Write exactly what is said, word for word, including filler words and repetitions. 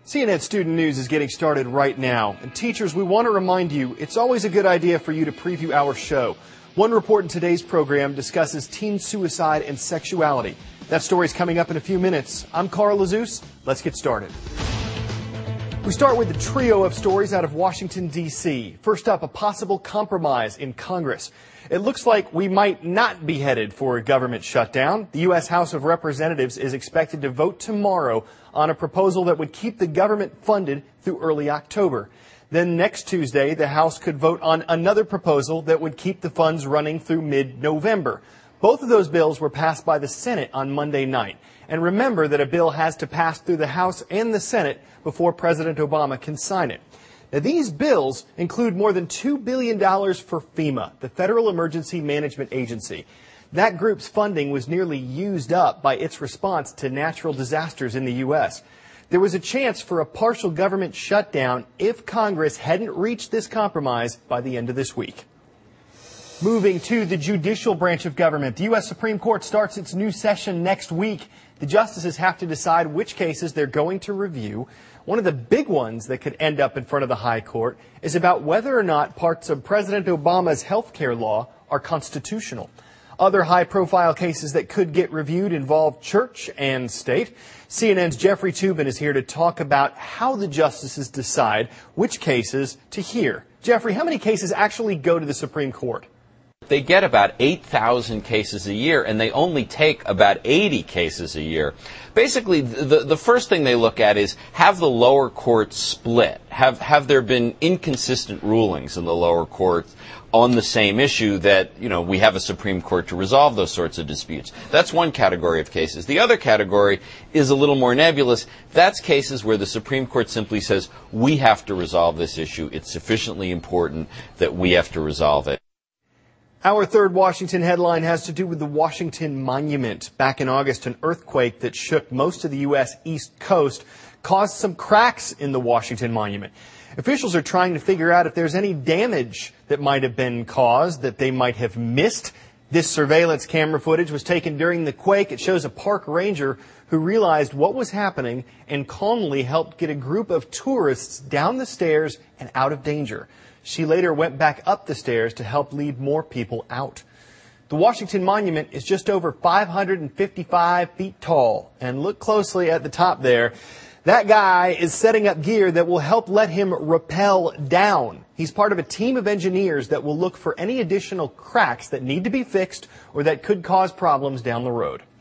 C N N Student News is getting started right now. And teachers, we want to remind you, it's always a good idea for you to preview our show. One report in today's program discusses teen suicide and sexuality. That story's coming up in a few minutes. I'm Carl Lazus. Let's get started. We start with the trio of stories out of Washington, D C First up, a possible compromise in Congress. It looks like we might not be headed for a government shutdown. The U S House of Representatives is expected to vote tomorrow on a proposal that would keep the government funded through early October. Then next Tuesday, the House could vote on another proposal that would keep the funds running through mid-November. Both of those bills were passed by the Senate on Monday night. And remember that a bill has to pass through the House and the Senate before President Obama can sign it. Now, these bills include more than two billion dollars for FEMA, the Federal Emergency Management Agency. That group's funding was nearly used up by its response to natural disasters in the U S. There was a chance for a partial government shutdown if Congress hadn't reached this compromise by the end of this week. Moving to the judicial branch of government, the U S Supreme Court starts its new session next week. The justices have to decide which cases they're going to review. One of the big ones that could end up in front of the High Court is about whether or not parts of President Obama's health care law are constitutional. Other high-profile cases that could get reviewed involve church and state. C N N's Jeffrey Toobin is here to talk about how the justices decide which cases to hear. Jeffrey, how many cases actually go to the Supreme Court? They get about eight thousand cases a year, and they only take about eighty cases a year. Basically, the, the first thing they look at is, have the lower courts split? Have, have there been inconsistent rulings in the lower courts on the same issue that, you know, we have a Supreme Court to resolve those sorts of disputes? That's one category of cases. The other category is a little more nebulous. That's cases where the Supreme Court simply says, we have to resolve this issue. It's sufficiently important that we have to resolve it. Our third Washington headline has to do with the Washington Monument. Back in August, an earthquake that shook most of the U S East Coast caused some cracks in the Washington Monument. Officials are trying to figure out if there's any damage that might have been caused, that they might have missed. This surveillance camera footage was taken during the quake. It shows a park ranger who realized what was happening and calmly helped get a group of tourists down the stairs and out of danger. She later went back up the stairs to help lead more people out. The Washington Monument is just over five hundred fifty-five feet tall. And look closely at the top there. That guy is setting up gear that will help let him rappel down. He's part of a team of engineers that will look for any additional cracks that need to be fixed or that could cause problems down the road.